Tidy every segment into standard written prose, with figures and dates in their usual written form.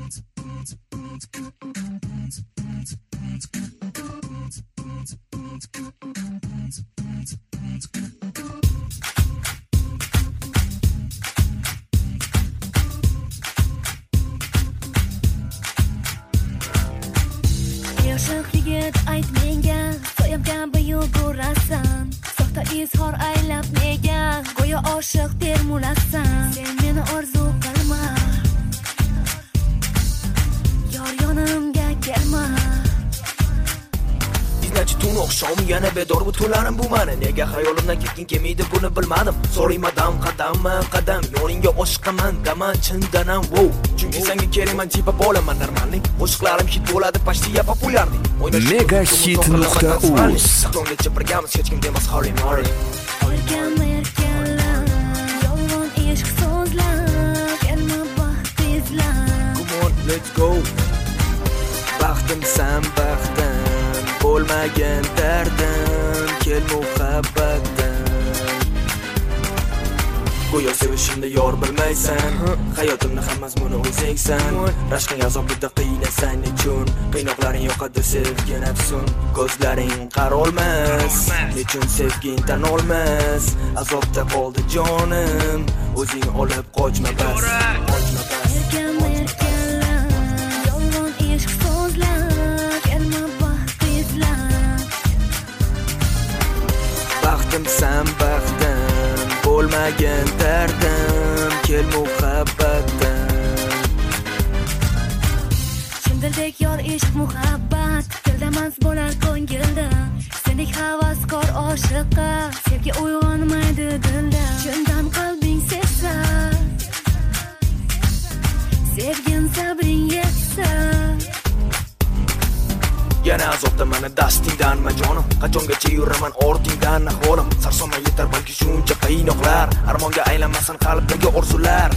Yoshlik yigit ayt menga, so'yib kabi yugurasan. Soxta izhor aylab nega, go'yo oshiq termulasan. Sen meni orzu qilma, yor yonimga kelma. Iznachi tun oqshom yana bedor bu tunlarim bu mani. Nega xayolimdan ketgin kelmaydi buni bilmadim. So'raymadan qadamma qadam yo'lingga oshiqaman daman chindanam wow. Chunki senga kerakman tipa bo'laman normalniy. Qo'shiqlarim hit bo'ladi почти populyarniy. Megahit.uz Tongacha birgamiz hech kim demas Harry Murray. Erkanlar yolg'on ishq so'zlar, kelma baxt izlar. Come on, let's go. Baxtim san baxtim, bo'lmagan dardim, kel muhabbatdan. Go'yo sevishimni yor bilmaysan, hayotimni hammazmuni o'zingsan. Rashqing azobida qiynasan nechun, qiynoqlaring yoqadi sevgi nafsun. Ko'zlaring qarolmas, nechun sevging tan olmas. Azobda qoldi jonim, o'zing olib qochma bas. Erkanlar yolg'on ishq so'zlar, kelma baxt izlar. Baxtim san baxtim, bo'lmagan dardim, kel muhabbatdan. Shimdildek yor ishq muhabbat, tildamas bo'lar ko'ngilda. Sendek havaskor oshiqqa, sevgi uyg'onmaydi dilda. Chindan qalbing sevsa, sevgin sabring yetsa. Yana azobda mana dastingdan majonim, qachongacha yuraman ortingdan ahvolim. Sarsoma yetar balki shuncha qiynoqlar, armonga aylanmasin qalbdagi orzular.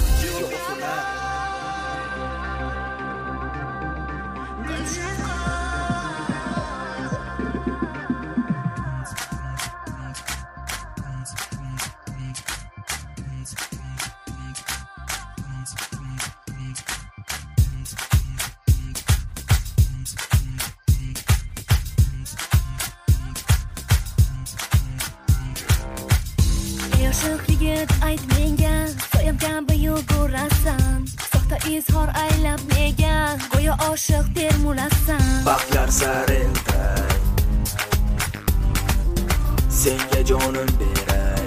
Yoshlik yigit ayt menga, so'yib kabi yugurasan. Soxta izhor aylab nega, go'yo oshiq termulasan. Baxtlar sariltay, senga jonim beray.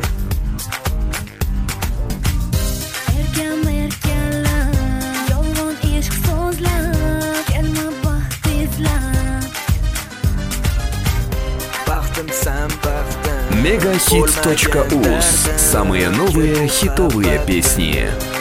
Erkanlar yolg'on ishq so'zlar, kelma baxt izlar. Baxtim san baxtim. Megahit.uz. Самые новые хитовые песни.